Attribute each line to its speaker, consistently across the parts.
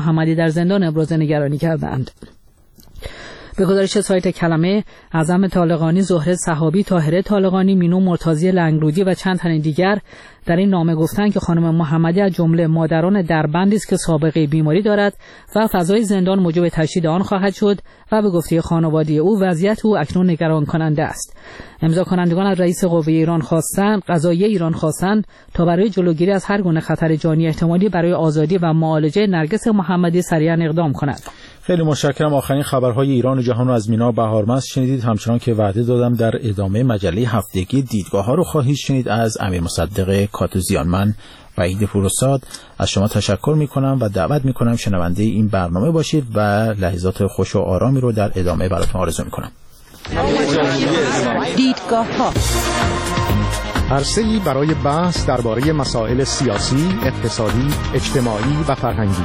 Speaker 1: محمدی در زندان ابراز نگرانی کردند. به گزارش سایت کلمه، اعظم طالقانی، زهره صحابی، طاهره طالقانی، مینو مرتضی لنگرودی و چند تن دیگر در این نامه گفتند که خانم محمدی از جمله مادران دربندی است که سابقه بیماری دارد و فضای زندان موجب تشدید آن خواهد شد و به گفته خانواده او وضعیت او اکنون نگران کننده است. امضا کنندگان از رئیس قوه قضاییه ایران خواستند تا برای جلوگیری از هر گونه خطر جانی احتمالی برای آزادی و معالجه نرگس محمدی سریعا اقدام کند.
Speaker 2: خیلی متشکرم. آخرین خبرهای ایران و جهان رو از مینا بهارمند شنیدید. همچنان که وعده دادم در ادامه مجله هفتگی دیدگاه‌ها رو خواهید شنید از امیر مصدق کاتوزیان. من وحید پوروساد از شما تشکر می‌کنم و دعوت می‌کنم شنونده این برنامه باشید و لحظات خوش و آرامی رو در ادامه براتون آرزو می‌کنم.
Speaker 3: دیدگاه‌ها
Speaker 4: عرصه‌ای برای بحث درباره مسائل سیاسی، اقتصادی، اجتماعی و فرهنگی.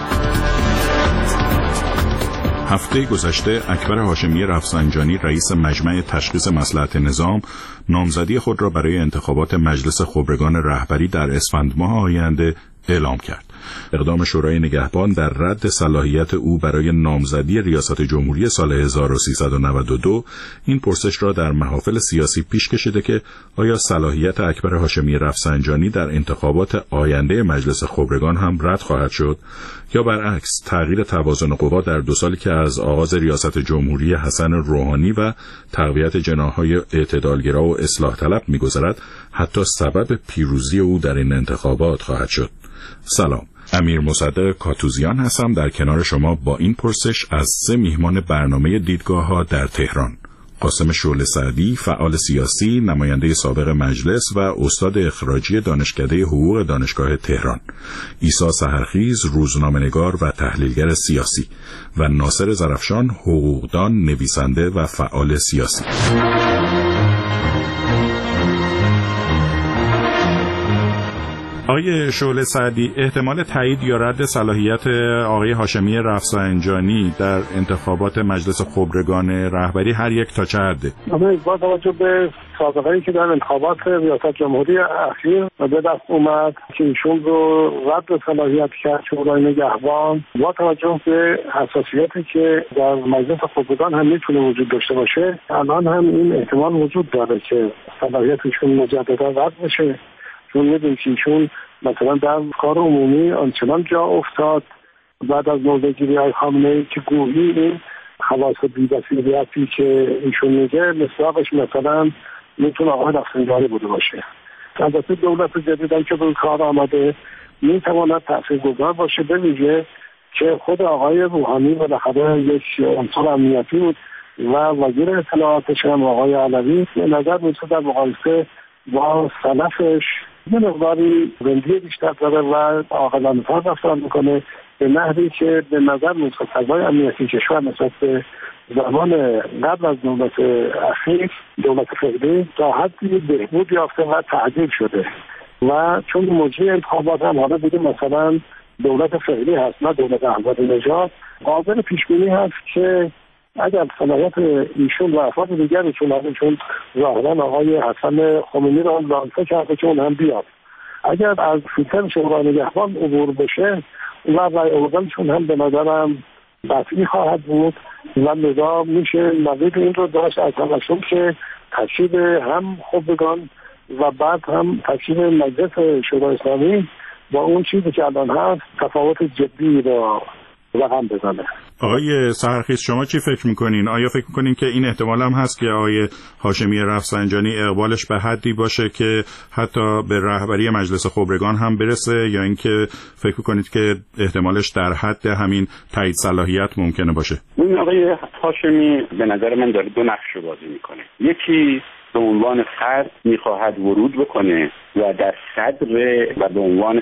Speaker 5: هفته گذشته اکبر هاشمی رفسنجانی رئیس مجمع تشخیص مصلحت نظام نامزدی خود را برای انتخابات مجلس خبرگان رهبری در اسفند ماه آینده اعلام کرد. اقدام شورای نگهبان در رد صلاحیت او برای نامزدی ریاست جمهوری سال 1392 این پرسش را در محافل سیاسی پیش کشیده که آیا صلاحیت اکبر هاشمی رفسنجانی در انتخابات آینده مجلس خبرگان هم رد خواهد شد یا برعکس تغییر توازن قوا در 2 سالی که از آغاز ریاست جمهوری حسن روحانی و تقویت جناح‌های اعتدالگرا و اصلاح طلب می‌گذرد حتی سبب پیروزی او در این انتخابات خواهد شد. سلام، امیر مصدق کاتوزیان هستم در کنار شما با این پرسش از 3 میهمان برنامه دیدگاه‌ها در تهران: قاسم شعله سعدی، فعال سیاسی، نماینده سابق مجلس و استاد اخراجی دانشکده حقوق دانشگاه تهران، عیسی سحرخیز، روزنامه‌نگار و تحلیلگر سیاسی، و ناصر زرفشان، حقوقدان، نویسنده و فعال سیاسی. آقای شعله سعدی، احتمال تایید یا رد صلاحیت آقای هاشمی رفسنجانی در انتخابات مجلس خبرگان رهبری هر یک تا چه حده؟
Speaker 6: با توجه به سابقه‌ای که در انتخابات ریاست جمهوری اخیر به دست اومد که ایشون رو رد صلاحیت کرد شورای نگهبان، با توجه به حساسیتی که در مجلس خبرگان هم میتونه وجود داشته باشه، الان هم این احتمال وجود داره که صلاحیتشون مجددا رد بشه. چون میدونیم که ایشون مثلا در کار عمومی آنچنان جا افتاد بعد از نوبگیری های خامنه‌ای که گویی این خواص بی‌بصیرتی که ایشون میگه مصداقش مثلا میتونه آقای رفسنجانی بوده باشه. البته دولت جدیدی که به کار آمده میتواند تاثیرگذار باشه، به ویژه که خود آقای روحانی بالاخره یک عنصر امنیتی بود و وزیر اطلاعاتش هم آقای علوی به نظر میاد در مقایسه با سلفش یه مقداری رندی بیشتر داره و عاقلانه‌تر رفتار میکنه، به نحوی که به نظر میاد فضای امنیتی کشور نسبت به زمان قبل از دولت اخیر، دولت فعلی، تا حدی بهبود یافته و تعدیل شده. و چون مجری انتخابات هم حالا دیگه مثلا دولت فعلی هست نه دولت احمدی‌نژاد، قابل پیشبینی هست که اگر صلاحیت ایشون و افراد دیگری چون ظاهرا آقای حسن خمینی را لانسه کرده که اون هم بیاد، اگر از فیلتر شورای نگهبان عبور بشه و رای آوردنشون هم به نظرم قطعی خواهد بود و لذا میشه نظیر این رو داشت از همشون که ترکیب هم خبرگان و بعد هم ترکیب مجلس شورای اسلامی با اون چیزی که الان هست تفاوت جدی را رقم بزنه.
Speaker 5: آقای سحرخیز، شما چی فکر میکنین؟ آیا فکر میکنین که این احتمال هم هست که آقای هاشمی رفسنجانی اقبالش به حدی باشه که حتی به رهبری مجلس خبرگان هم برسه، یا اینکه فکر میکنید که احتمالش در حد همین تایید صلاحیت ممکنه باشه؟
Speaker 7: این آقای هاشمی به نظر من داره 2 نقش بازی میکنه. یکی به عنوان فرد میخواهد ورود بکنه و در صدر و به عنوان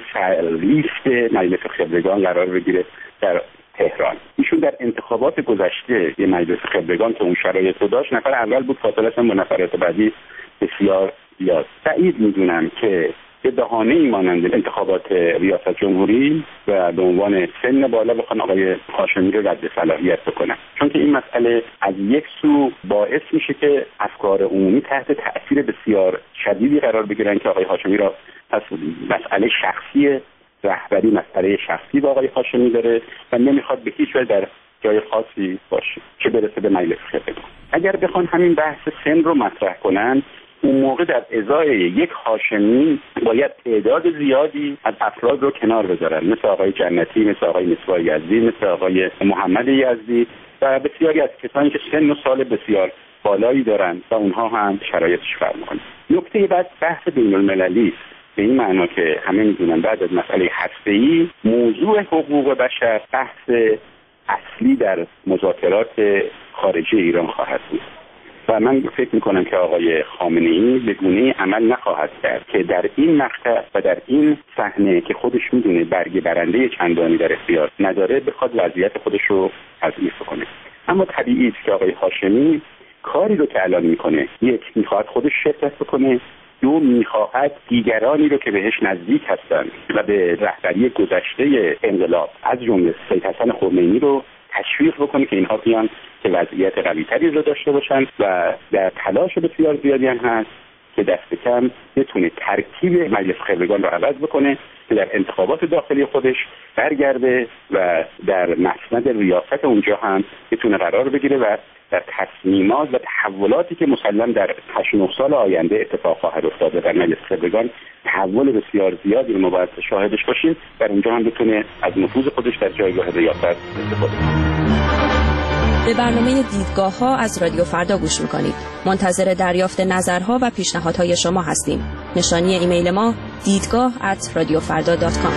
Speaker 7: لیست مجلس خبرگان قرار بگیره در تهران. ایشون در انتخابات گذشته یه مجلس خبرگان که اون شرایط رو داشت نفر اول بود، فاصله‌اش هم با نفرات بعدی بسیار زیاد. بعید میدونم که به بهانه‌ای مانند انتخابات ریاست جمهوری و به عنوان سن بالا بخوان آقای هاشمی رو رد صلاحیت بکنن، چون که این مسئله از یک سو باعث میشه که افکار عمومی تحت تأثیر بسیار شدیدی قرار بگیرن که آقای هاشمی را پس مسئله شخصی رهبری مسئله شخصی با آقای هاشمی داره و نمیخواد به هیچ وجه در جای خاصی باشه چه برسه به مجلس خبرگان. اگر بخوان همین بحث سن رو مطرح کنن، اون موقع در ازای یک هاشمی باید تعداد زیادی از افراد رو کنار بذارن، مثل آقای جنتی، مثل آقای مصباح یزدی، مثل آقای محمد یزدی و بسیاری از کسانی که سن و سال بسیار بالایی دارن و اونها هم شرایطش فرق می‌کنه. نکته بعد بحث بین‌المللی است، به این معنا که همه می‌دونن بعد از مسئله هسته‌ای موضوع حقوق بشر بحث اصلی در مذاکرات خارجی ایران خواهد بود و من فکر میکنم که آقای خامنه‌ای به گونه‌ای عمل نخواهد کرد که در این مقطع و در این صحنه که خودش میدونه برگ برنده چندانی در اختیار نداره بخواد وضعیت خودش رو تضعیف کنه. اما طبیعی است که آقای هاشمی کاری رو که الان میکنه، یک میخواد خودش شرکت بکنه، دو میخواهد دیگرانی رو که بهش نزدیک هستن و به رهبری گذشته انقلاب از جمله سید حسن خمینی رو تشویق بکنه که اینها بیان که وضعیت قوی‌تری رو داشته باشن و در تلاش بسیار زیادی هم هست که دست کم بتونه ترکیب مجلس خبرگان رو عوض بکنه که در انتخابات داخلی خودش برگرده و در مسند ریاست اونجا هم بتونه قرار بگیره و در تصمیمات و تحولاتی که مسلم در 8-9 سال آینده اتفاق خواهد افتاده در مجلس خبرگان تحول بسیار زیادی رو ما باید شاهدش باشیم، در اونجا هم بتونه از نفوذ خودش در جایگاه ریاست استفاده کنه.
Speaker 3: به برنامه دیدگاه‌ها از رادیو فردا گوش می‌کنید. منتظر دریافت نظرها و پیشنهادهای شما هستیم. نشانی ایمیل ما دیدگاه@radiofarda.com.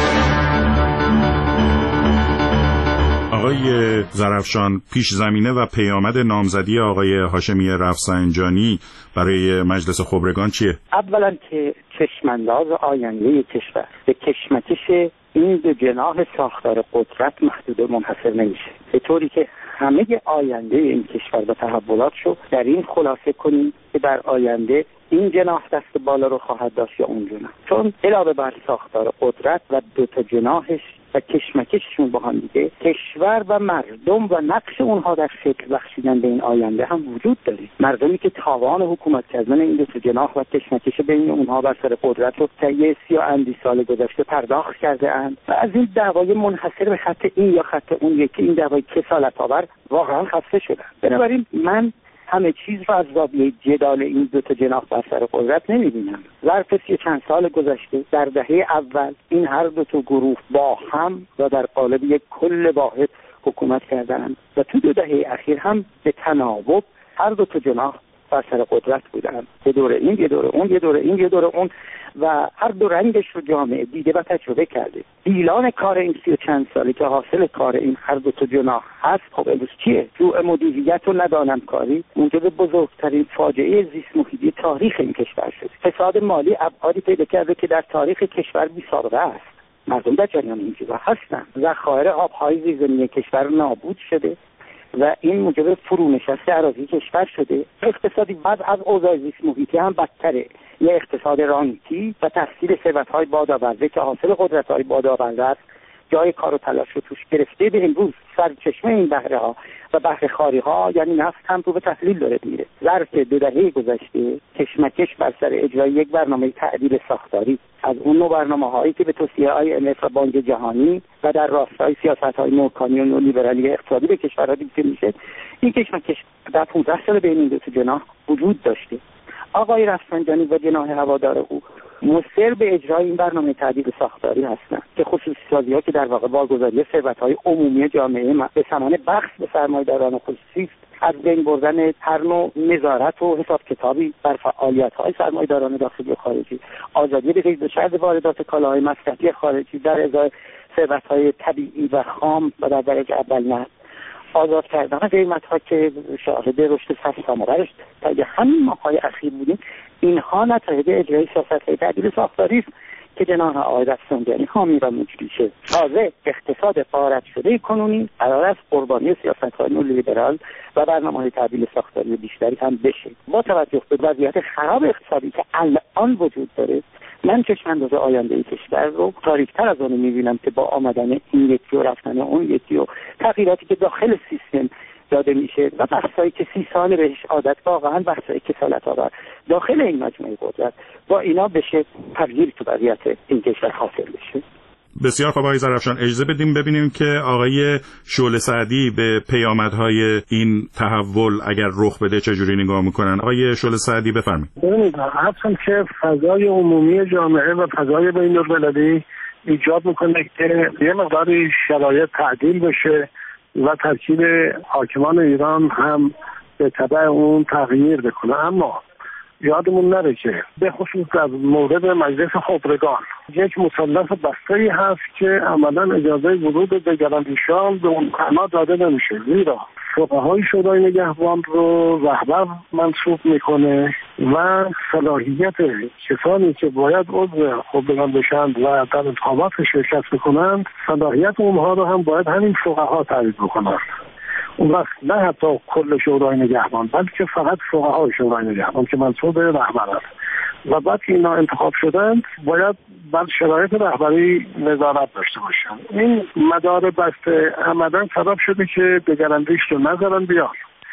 Speaker 5: آقای زرافشان، پیش زمینه و پیامد نامزدی آقای هاشمی رفسنجانی برای مجلس خبرگان چیه؟
Speaker 8: اولا که چشمانداز آینده کشور به کشمکش این دو جناح ساختار قدرت محدود منحصر نمیشه، به طوری که همه آینده این کشور و تحولاتشو در این خلاصه کنیم که در آینده این جناح دست بالا رو خواهد داشت یا اون جناح، چون علاوه بر ساختار قدرت و دو تا جناحش و کشمکششون با هم دیگه، کشور و مردم و نقش اونها در شکل بخشیدن به این آینده هم وجود داره. مردمی که تاوان حکومت کردن این دو تا جناح و کشمکش بین اونها بر سر قدرت رو طی 30 و اندی سال گذشته پرداخت کرده اند و از این دعوای منحصر به خط این یا خط اون یکی، این دعوای کسالت‌آور، واقعا خسته شدن. بنابراین من همه چیز رو از زاویه جدال این دو تا جناح بر سر قدرت نمی‌بینم. ظرف چند سال گذشته در دهه اول این هر دو تا گروه با هم و در قالب یک کل واحد حکومت کردند و تو 2 دهه اخیر هم به تناوب هر دو تا جناح بر سر قدرت بودند. یه دور این، یه دور اون، یه دور این، یه دور اون و هر دو رنگش رو جامعه دیده و تجربه کرده. دیلان کار این 30 و چند سالی که حاصل کار این هر دو تا جناح هست، خب امروز چیه؟ جوع مدیریت و ندانم کاری موجب بزرگترین فاجعه زیست محیطی تاریخ این کشور شد. فساد مالی ابعادی پیدا کرده که در تاریخ کشور بی‌سابقه است. مردم در جریان این چیزا هستن. ذخایر آب‌های زیرزمینی کشور نابود شده و این موجب فرونشست اراضی کشور شده. اقتصادی بعد از اوضاع زیست محیطی هم بدتره. یه اقتصاد رانتی و تحصیل ثروت‌های بادآورده که حاصل قدرت‌های بادآورده است جای کار و تلاش رو توش گرفته. به امروز سرچشمه این بهره‌ها و بهره‌خواری‌ها یعنی نفت هم رو به تحلیل داره میره. ظرف 2 دهه گذشته کشمکش بر سر اجرای یک برنامه تعدیل ساختاری از اون نوع برنامه‌هایی که به توصیه IMF و بانک جهانی و در راستای سیاست‌های نوکانی و نولیبرالی اقتصادی به کشورها دیده میشه، این کشمکش در 15 سال بین این دو تا جناح وجود داشته. آقای رفسنجانی و جناح هوادار او مصر به اجرای این برنامه تعدیل ساختاری هستند که خصوصی‌سازی‌ها که در واقع بارگذاری ثروت‌های عمومی جامعه به ثمن بخش به سرمایه‌داران خصوصی از بین بردن هر نوع نظارت و حساب کتابی بر فعالیت‌های سرمایه‌داران داخلی و خارجی، آزادی به قید و شرط واردات کالاهای مصرفی خارجی در ازای ثروت‌های طبیعی و خام و در درجه اول نه، آزاد کردن قیمت‌ها که شاهد رشد سرسام‌آورش تا همین ماه‌های اخیر بودیم، اینها نتایج اجرای سیاست‌های تعدیل ساختاری است که جناح آقای رفسنجانی حامی و مجریشه. تازه اقتصاد غارت شده کنونی قرار است قربانی سیاست‌های نولیبرال و برنامه‌های تعدیل ساختاری بیشتری هم بشه. با توجه به وضعیت خراب اقتصادی که الان وجود داره، من چشمانداز آینده کشور رو تاریک‌تر از اون می‌بینم که با آمدن این یکی و رفتن اون یکی و تغییراتی که داخل سیستم داده میشه و بحثایی که 30 سال بهش عادت، واقعا بحثایی کسالت‌آور داخل این مجموعه قدرت، با اینا بشه تغییر تو وضعیت این کشور حاصل بشه.
Speaker 5: بسیار خوب آقای ظرفشان، اجازه بدیم ببینیم که آقای شعله سعدی به پیامدهای این تحول اگر رخ بده چجوری نگاه میکنن. آقای شعله سعدی بفرمایید.
Speaker 6: ببینید، حتما که فضای عمومی جامعه و فضای بین‌المللی ایجاد میکنه که یه مقداری شرایط تعدیل بشه و ترکیب حاکمان ایران هم به تبع اون تغییر بکنه. اما یادمون نره که به خصوص در مورد مجلس خبرگان یک مثلث بسته‌ای هست که عملا اجازه ورود دگراندیشان به اون معنا داده نمیشه، زیرا فقهای شورای نگهبان رو رهبر منصوب میکنه و صلاحیت کسانی که باید عضو خبرگان بشند و در انتخابات شرکت بکنند، صلاحیت اونها رو هم باید همین فقها تعیین بکنند. اون وقت نه حتی کل شورای نگهبان، بلکه فقط فقهای شورای نگهبان که منصوب رهبر است و بعد که اینا انتخاب شدند باید بر شرایط رهبری نظارت داشته باشن. این مدار بسته عملا سبب شده که دگراندیش رو نذارن بیان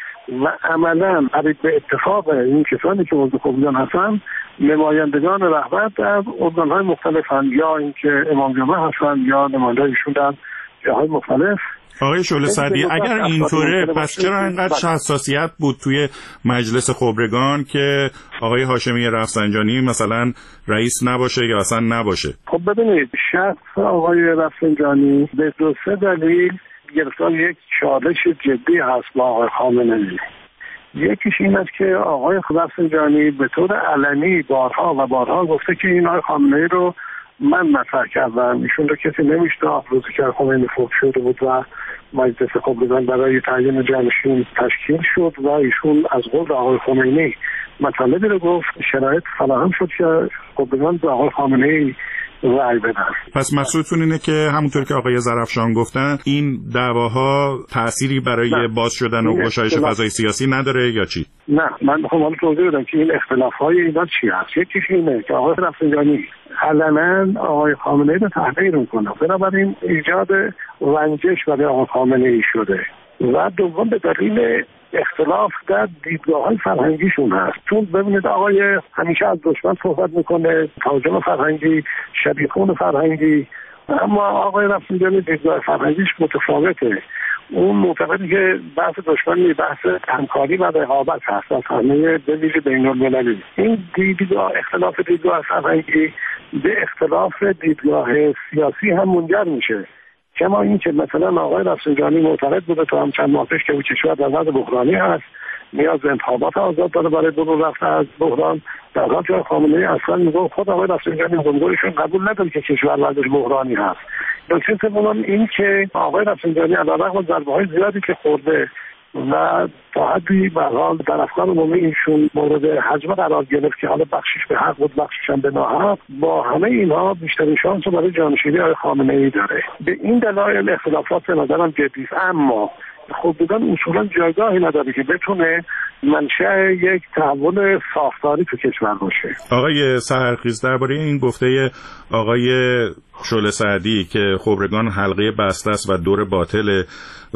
Speaker 6: و عملا به اتفاق این کسانی که عضو خبرگان هستن نمایندگان رهبر در ارگان‌های مختلف هستند، یا اینکه امام جمعه هستند یا نمایندگانشون در جاهای مختلف.
Speaker 5: آقای شعله سعدی، اگر اینطوره پس چرا اینقدر حساسیت بود توی مجلس خبرگان که آقای هاشمی رفسنجانی مثلا رئیس نباشه یا اصلا نباشه؟
Speaker 6: خب ببینید، شخص آقای رفسنجانی به دو سه دلیل گرفتار یک چالش جدی هست با آقای خامنه‌ای. یکیش این است که آقای رفسنجانی به طور علنی بارها گفته که این آقای خامنه‌ای رو من مطرح کردم، ایشون رو کسی نمیشناخت. روزی که خمینی فوت شده بود و مجلس خبرگان برای تعیین جانشین تشکیل شد و ایشون از قول آقای خمینی مطالبی رو گفت، شرایط فراهم شد که خبرگان به آقای خامنه‌ای رأی بدن.
Speaker 5: پس مسئولتون اینه که همونطور که آقای ظرفشان گفتن این دعواها تأثیری برای باز شدن و گشایش فضای سیاسی نداره یا چی؟
Speaker 6: نه، من میخوام حالا توضیح بدم که این اختلاف‌های اینا چی هست. یکیش اینه که آقای رفسنجانی علنا آقای خامنه‌ای رو تحقیر میکنه، بنابراین ایجاد رنجش برای آقای خامنه‌ای شده. و دوم به دلیل اختلاف در دیدگاه‌های فرهنگیشون هست. چون ببینید آقای همیشه از دشمن صحبت میکنه، تهاجم فرهنگی، شبیخون فرهنگی، اما آقای رفسنجانی دیدگاه فرهنگیش متفاوته. اون معتقده که بحث دشمنی بحث همکاری و رقابت هست از همه به ویژه بین‌المللی. این اختلاف دیدگاه فرهنگی به اختلاف دیدگاه سیاسی هم منجر میشه. کما این که مثلا آقای رفسنجانی معتقد بوده تا هم چند ماه پیش که کشور در وضع بحرانی هست، نیاز به انتخابات آزاد داره برای برون رفتن از بحران، در حالی که خامنه‌ای اصلا میگه خود آقای رفسنجانی جمهوریشون قبول نداره که کشور وضعش بحرانی هست. نکته سوم این که آقای رفسنجانی علیرغم ضربه‌های زیادی که خورده و تا حدی به حال در افکار عمومی ایشون مورد هجمه قرار گرفت که حالا بخشش به حق بود بخشش هم به ناحق، با همه اینها بیشترین شانس رو برای جانشینی آقای خامنه‌ای داره. به این دلایل اختلافات به نظرم جدی است، اما خبرگان اصولا جایگاهی نداره که بتونه منشأ یک تحول ساختاری تو کشور باشه.
Speaker 5: آقای سحرخیز، درباره این گفته آقای شعله سعدی که خبرگان حلقه بسته است و دور باطله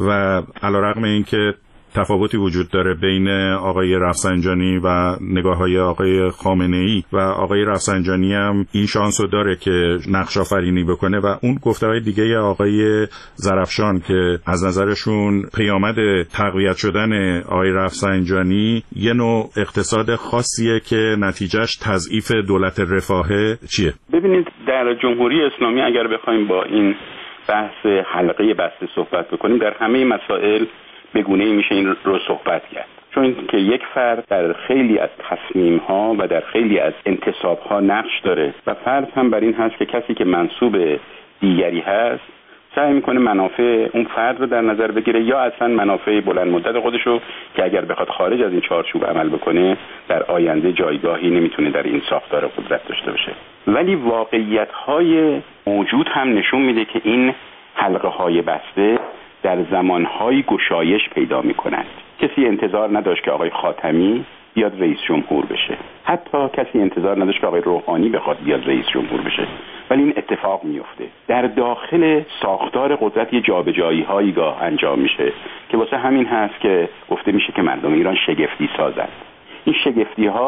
Speaker 5: و علیرغم اینکه تفاوتی وجود داره بین آقای رفسنجانی و نگاه‌های آقای خامنه‌ای و آقای رفسنجانی هم این شانس رو داره که نقش آفرینی بکنه، و اون گفته‌های دیگه آقای ظرفشان که از نظرشون پیامد تقویت شدن آقای رفسنجانی یه نوع اقتصاد خاصیه که نتیجهش تضعیف دولت رفاهه چیه؟
Speaker 7: ببینید، در جمهوری اسلامی اگر بخوایم با این بحث حلقه بسته صحبت بکنیم، در همه مسائل به گونه‌ای میشه این رو صحبت کرد. چون که یک فرد در خیلی از تصمیم‌ها و در خیلی از انتصاب‌ها نقش داره و فرد هم بر این هست که کسی که منسوب دیگری هست سعی میکنه منافع اون فرد رو در نظر بگیره یا اصلا منافع بلند مدت خودشو که اگر بخواد خارج از این چارچوب عمل بکنه در آینده جایگاهی نمیتونه در این ساختار قدرت داشته باشه. ولی واقعیت‌های موجود هم نشون میده که این حلقه‌های بسته در زمانهای گشایش پیدا میکنند. کسی انتظار نداشت که آقای خاتمی بیاد رئیس جمهور بشه، حتی کسی انتظار نداشت که آقای روحانی بخواد بیاد رئیس جمهور بشه، ولی این اتفاق میفته. در داخل ساختار قدرت یه جابجایی هایی گاه انجام میشه که واسه همین هست که گفته میشه که مردم ایران شگفتی سازند. این شگفتی ها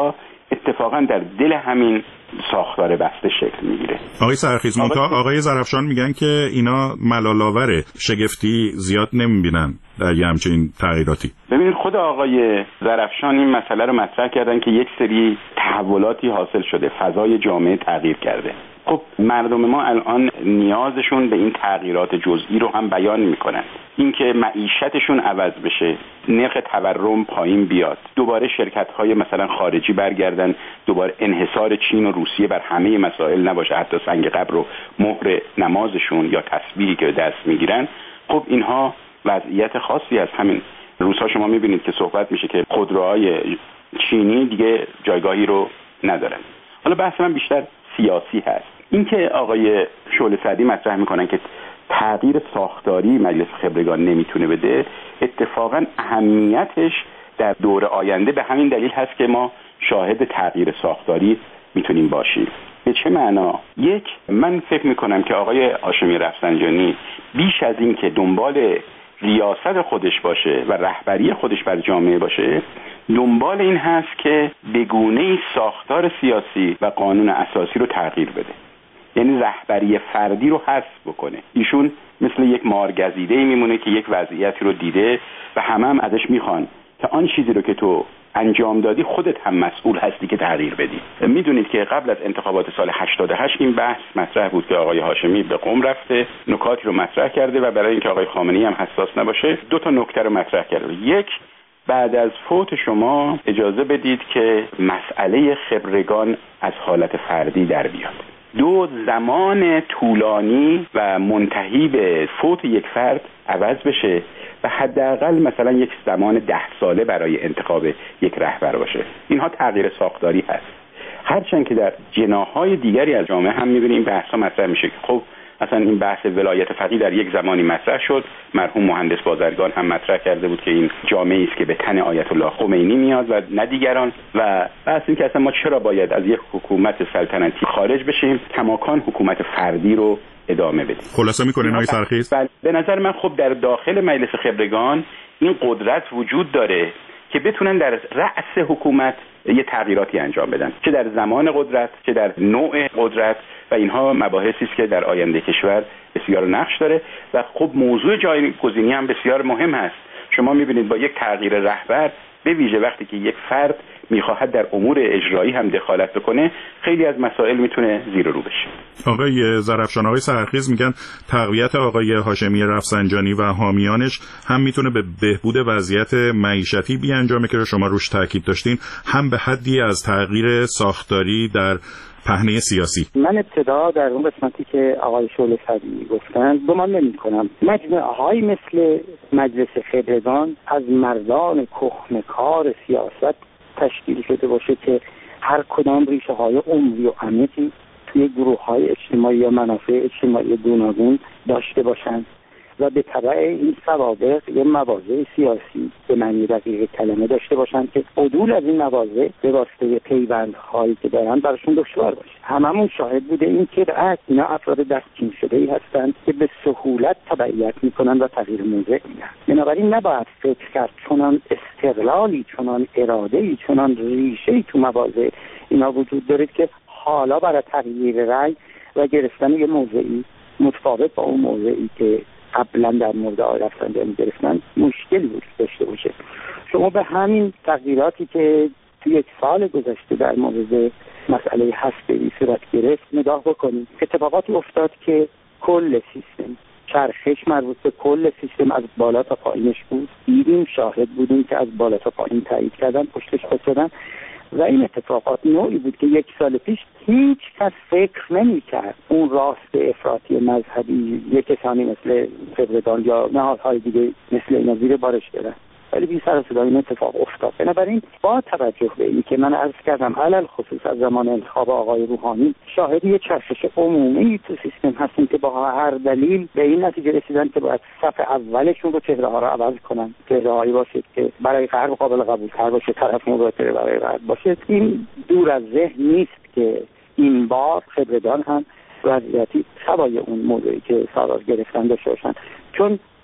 Speaker 7: اتفاقا در دل همین ساختار بسته شکل میگیره.
Speaker 5: آقای سرخیز، آقای زرفشان میگن که اینا ملال‌آوره، شگفتی زیاد نمیبینن در یه همچین تغییراتی.
Speaker 7: ببینید خود آقای زرفشان این مسئله رو مطرح کردن که یک سری تحولاتی حاصل شده، فضای جامعه تغییر کرده. خب مردم ما الان نیازشون به این تغییرات جزئی رو هم بیان میکنن، اینکه معیشتشون عوض بشه، نرخ تورم پایین بیاد، دوباره شرکت‌های مثلا خارجی برگردن، دوباره انحصار چین و روسیه بر همه مسائل نباشه، حتی سنگ قبر رو مهر نمازشون یا تسبیحی که دست میگیرن. خب اینها وضعیت خاصی از همین روزها شما میبینید که صحبت میشه که خودروهای چینی دیگه جایگاهی رو ندارن. حالا بحث من بیشتر سیاسی هست. اینکه آقای شعله سعدی مطرح میکنن که تغییر ساختاری مجلس خبرگان نمیتونه بده، اتفاقا اهمیتش در دور آینده به همین دلیل هست که ما شاهد تغییر ساختاری میتونیم باشیم. به چه معنا؟ یک، من فکر میکنم که آقای هاشمی رفسنجانی بیش از این که دنبال ریاست خودش باشه و رهبری خودش بر جامعه باشه، دنبال این هست که به گونه‌ای ساختار سیاسی و قانون اساسی رو تغییر بده، یعنی رهبری فردی رو حذف بکنه. ایشون مثل یک مارگزیده‌ای میمونه که یک وضعیتی رو دیده و هم ازش میخوان که آن چیزی رو که تو انجام دادی خودت هم مسئول هستی که تغییر بدی. میدونید که قبل از انتخابات سال 88 این بحث مطرح بود که آقای هاشمی به قم رفته، نکاتی رو مطرح کرده و برای اینکه آقای خامنه‌ای هم حساس نباشه 2 نکته رو مطرح کرده. یک، بعد از فوت شما اجازه بدید که مسئله خبرگان از حالت فردی در بیاد. 2، زمان طولانی و منتهی به فوت یک فرد عوض بشه و حداقل مثلا یک زمان 10 ساله برای انتخاب یک رهبر باشه. اینها تغییر ساختاری هست. هرچند که در جناح‌های دیگری از جامعه هم می‌بینیم این بحث‌ها مطرح میشه که خب اصلا این بحث ولایت فقیه در یک زمانی مطرح شد، مرحوم مهندس بازرگان هم مطرح کرده بود که این جامعه‌ای است که به تن آیت الله خمینی میاد و نه دیگران، و بحث این که اصلا ما چرا باید از یک حکومت سلطنتی خارج بشیم، کماکان حکومت فردی رو ادامه بدیم.
Speaker 5: خلاصه می‌کنین آقای سرخیز؟
Speaker 7: به نظر من خب در داخل مجلس خبرگان این قدرت وجود داره که بتونن در رأس حکومت یه تغییراتی انجام بدن، چه در زمان قدرت چه در نوع قدرت، و اینها مباحثی است که در آینده کشور بسیار نقش داره و خب موضوع جایگزینی هم بسیار مهم هست. شما می‌بینید با یک تغییر رهبر، به ویژه وقتی که یک فرد می‌خواهد در امور اجرایی هم دخالت بکنه، خیلی از مسائل میتونه زیر و رو بشه.
Speaker 5: آقای زرفشان، آقای سرخیز میگن تقویت آقای هاشمی رفسنجانی و حامیانش هم میتونه به بهبود وضعیت معیشتی بیانجامه که شما روش تاکید داشتین، هم به حدی از تغییر ساختاری در پهنه سیاسی.
Speaker 8: من ابتدا در اون قسمتی که آقای شعله سعدی گفتن گمان نمی‌کنم مجموعه‌هایی مثل مجلس خبرگان از مردان کهنه‌کار سیاست تشکیل شده باشه که هر کدام ریشه‌های عمری و عمیقی توی گروه‌های اجتماعی یا منافع اجتماعی گوناگون داشته باشند و به تبع این سوابق یه مواضع سیاسی به معنی دقیق کلمه داشته باشند که عدول از این مواضع به واسطه پیوندهایی که دارن براشون دشوار باشه. هممون شاهد بوده این که اینا افراد دستچین شده‌ای هستند که به سهولت تبعیت میکنن و تغییر موضع میدن. بنابراین نباید فکر کرد چنان استقلالی، چنان اراده‌ای، چنان ریشه‌ای تو مواضع اینا وجود داره که حالا برای تغییر رأی و گرفتن یه موضعی متفاوت با اون موضعی که قبلا در مورد آقای رفسنجانی گرفتن مشکلی وجود داشته باشه. شما به همین تغییراتی که توی 1 سال گذشته در مورد مسئله هسته‌ای صورت گرفت نگاه بکنید. اتفاقاتی افتاد که کل سیستم چرخش مربوط به کل سیستم از بالا تا پایینش بود. دیدیم، شاهد بودیم که از بالا تا پایین تایید کردن، پشتش بسدن و این اتفاقات نوعی بود که 1 سال پیش هیچ کس فکر نمی‌کرد اون راست افراطی مذهبی یک کسانی مثل خبرگان یا نهادهای دیگه مثل اینا زیر بارش برن، ولی بی سر و صدا این اتفاق افتاد. بنابراین با توجه به اینکه من عرض کردم علل خصوص از زمان انتخاب آقای روحانی شاهد یه چرخش عمومی تو سیستم هستیم که با هر دلیل به این نتیجه رسیدن که باید صف اولشون رو چهره‌ها رو عوض کنن، چهره‌هایی باشه که برای غرب قابل قبول‌تر باشه، طرف مبادره برای غرب باشه. این دور از ذهن نیست که این بار خبرگان هم وضعیتی شبیه اون موضوعی که ساراز گرفتن داشته باشن، چون که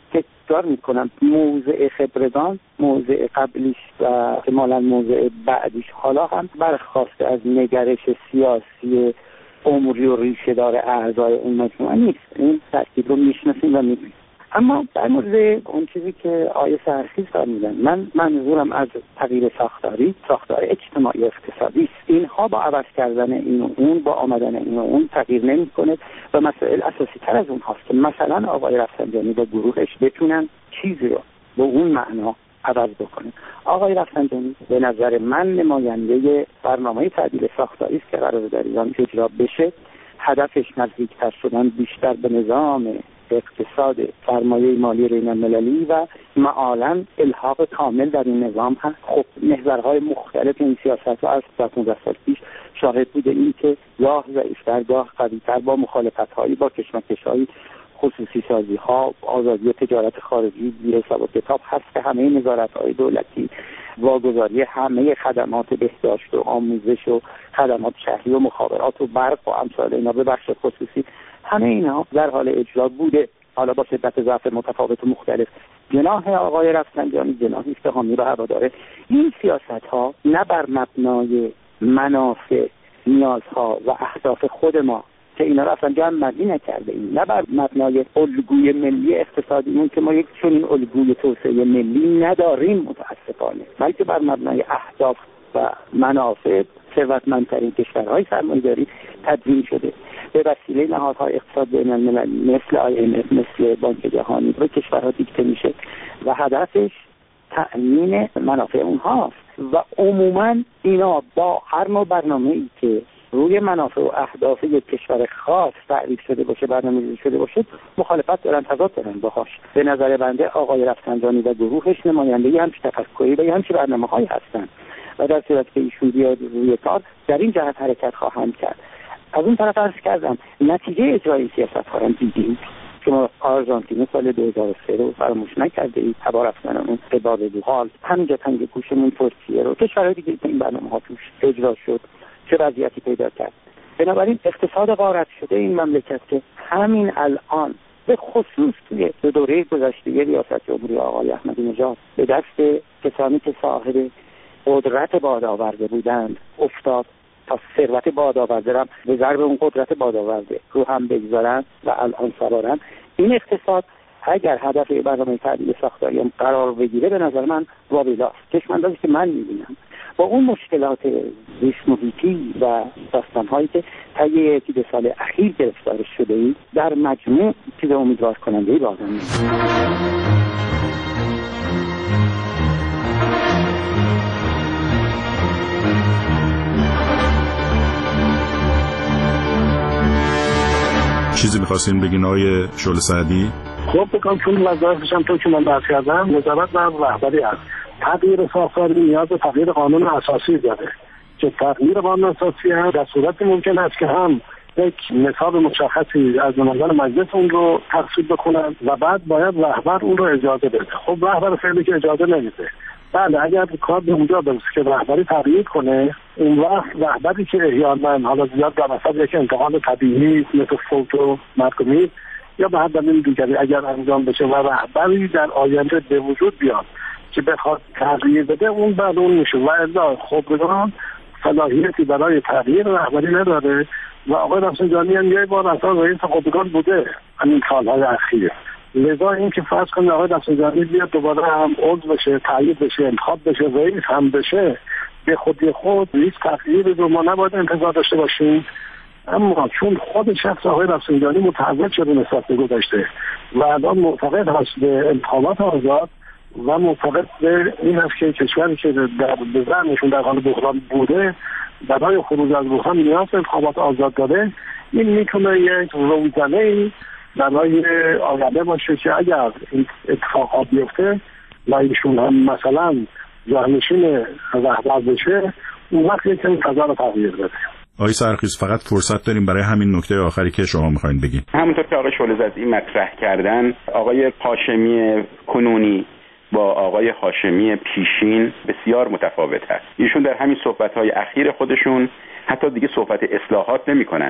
Speaker 8: خواستار میکنم موضع خبرگان، موضع قبلیش و احتمالاً موضع بعدیش حالا هم برخواسته از نگرش سیاسی عمری و ریشه‌دار اعضای اون مجموعه نیست. این ترکیب رو میشناسیم و میدونیم. اما در مورد اون چیزی که آیه سرخیز فرمودن، من منظورم از تغییر ساختار اجتماعی اقتصادی است. اینها با عوض کردن این و اون، با آمدن این و اون تغییر نمی‌کنه و مسائل اساسی تر از اون هاست که مثلا آقای رفسنجانی با گروهش بتونن چیزی رو به اون معنا عوض بکنه. آقای رفسنجانی به نظر من نماینده برنامه تعدیل ساختاری است که قرار در ایران اجرا بشه. هدفش نزدیکتر شدن بیشتر به نظام اقتصاد سرمایه مالی بین‌المللی و معالاً الحاق کامل در این نظام هست. خب محورهای مختلف این سیاست ها از 15 سال پیش شاهد بوده این که گاه ضعیف‌تر گاه قوی‌تر با مخالفت‌هایی، با کشمکش‌های خصوصی سازی ها، آزادی تجارت خارجی بی حساب و کتاب هست که همه نظارت‌های دولتی، واگذاری همه خدمات بهداشت و آموزش و خدمات شهری و مخابرات و برق و امثال اینا به بخش خصوصی، همه اینا در حال اجرا بوده، حالا با شدت ضعف متفاوت و مختلف. جناح آقای رفسنجانی جناحی است که حامی و هواداره این سیاست‌ها نه بر مبنای منافع، نیازها و اهداف خود ما که اینا را اصلا جمع‌بندی نکرده ایم، نه بر مبنای الگوی ملی اقتصادیمون که ما یک چنین الگوی توسعه ملی نداریم متاسفانه، بلکه بر مبنای اهداف و منافع ثروتمندترین کشورهای سرمایه‌داری تدوین شده به وسیله نهادهای اقتصاد بین‌المللی مثل IMF، مثل بانک جهانی به کشورها دیکته میشه و هدفش تأمین منافع اونهاست و عموما اینا با هر نوع برنامه‌ای که روی منافع و اهداف یک کشور خاص تعریف شده باشه، برنامه‌ریزی شده باشه، مخالفت دارن، تضاد دارن باهاش. به نظر بنده آقای رفسنجانی و گروهش نماینده همچین تفکری و همچین برنامه‌هایی هستن و در صورت که ایشون بیاد روی کار در این جهت حرکت خواهند کرد. از اون طرف عرض کردم نتیجه اجرای سیاست‌ها رو دیدیم. شما آرژانتین سال 2003 رو فراموش نکرده اید، تبا رفتن اون قباب بوغال، همینجا تنگ گوشمون ترکیه رو، کشورهای دیگه که این برنامه‌ها توش اجرا شد چه وضعیتی پیدا کرد. بنابراین اقتصاد غارت شده این مملکت که همین الان به خصوص توی دوره گذشته ریاست جمهوری آقای احمدی نژاد به دست کسانی که صاحب قدرت بادآورده بودند افتاد تا ثروت بادآورده را به ضرب اون قدرت بادآورده رو هم بگذارن و الان سوارن. این اقتصاد اگر هدف برنامه تعدیل ساختاری هم قرار بگیره به نظر من واویلاست. چشم‌اندازی که من می‌بینم با اون مشکلات زیست محیطی و داستان‌هایی که طی یکی دو سال اخیر گرفتارش شده اید در مجموع چیز امیدوار کننده به آدم نیست.
Speaker 5: چیزی می‌خواستین بگین آقای شعله سعدی؟
Speaker 6: خب بکنم چون وظایفش هم تو که من بحث کردم نظارت بر رهبری است. تغییر ساختاری نیاز به تغییر قانون اساسی داره که تغییر قانون اساسی هم در صورت ممکن است که هم یک نصاب مشخصی از نظر مجلس اون رو تصویب بکنن و بعد باید رهبر اون رو اجازه بده. خب رهبر فعلی که اجازه نمیده، بله اگر کار به اونجا برسه که رهبری تغییر کنه، اون وقت رهبری که احیانا حالا زیاد در مثلا یک انتقال طبیعی مثل فوت و مرگومی یا به هر دلیل دیگری اگر انجام بشه و رهبری در آینده به وجود بیاد که بخواد تغییر بده، اون بعد اون میشه و الا خبرگان صلاحیتی برای تغییر رهبری نداره و آقای رفسنجانی هم یه بار اصلا رئیس خبرگان بوده همین سالهای اخیر. لذا این که فرض کنید آقای رفسنجانی بیاد دوباره هم عضو بشه، تایید بشه، انتخاب بشه، رئیس هم بشه، به خودی خود هیچ تغییری رو ما نباید انتظار داشته باشیم. اما چون خود شخص آقای رفسنجانی متعهد شده نسبت به گذشته و الان معتقد هست به انتخابات آزاد و معتقد به این هست که کشوری که به ذهنشون در حال بحران بوده برای خروج از بحران نیاز به انتخابات آزاد داره، این میتونه یک روزنه‌ای برای آینده باشه که اگر این اتفاقات بیفته و ایشون هم مثلا جانشین رهبر بشه، اون وقت یک فضا رو تغییر بده.
Speaker 5: آقای سرخیز فقط فرصت داریم برای همین نکته آخری که شما میخواین بگین.
Speaker 7: همونطور که آقای شعله‌زاده مطرح کردن، آقای هاشمی کنونی با آقای هاشمی پیشین بسیار متفاوت است. ایشون در همین صحبت‌های اخیر خودشون حتی دیگه صحبت اصلاحات نمی‌کنن،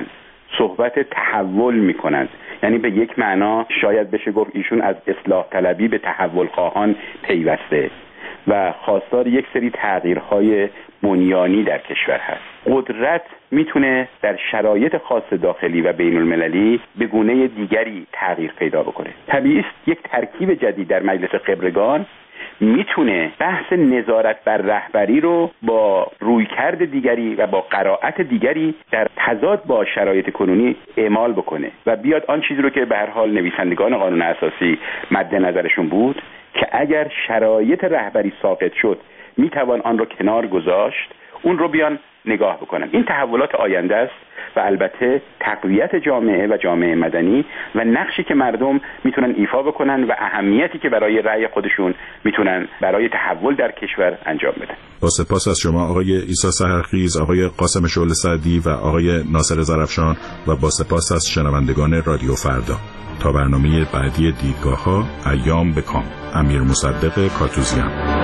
Speaker 7: صحبت تحول میکنند. یعنی به یک معنا شاید بشه گفت ایشون از اصلاح طلبی به تحول خواهان پیوسته و خواستار یک سری تغییرهای بنیانی در کشور هست. قدرت میتونه در شرایط خاص داخلی و بین المللی به گونه دیگری تغییر پیدا بکنه. طبیعی است یک ترکیب جدید در مجلس خبرگان میتونه بحث نظارت بر رهبری رو با رویکرد دیگری و با قرائت دیگری در تضاد با شرایط کنونی اعمال بکنه و بیاد آن چیزی رو که به هر حال نویسندگان قانون اساسی مد نظرشون بود که اگر شرایط رهبری ساقط شد میتوان آن رو کنار گذاشت، اون رو بیان نگاه بکنن. این تحولات آینده است و البته تقویت جامعه و جامعه مدنی و نقشی که مردم میتونن ایفا بکنن و اهمیتی که برای رأی خودشون میتونن برای تحول در کشور انجام بدن.
Speaker 5: با سپاس از شما آقای عیسی سحرخیز، آقای قاسم شعله سعدی و آقای ناصر زرفشان و با سپاس از شنوندگان رادیو فردا. تا برنامه بعدی دیدگاه‌ها، ایام به کام. امیر مصدق کاتوزیان.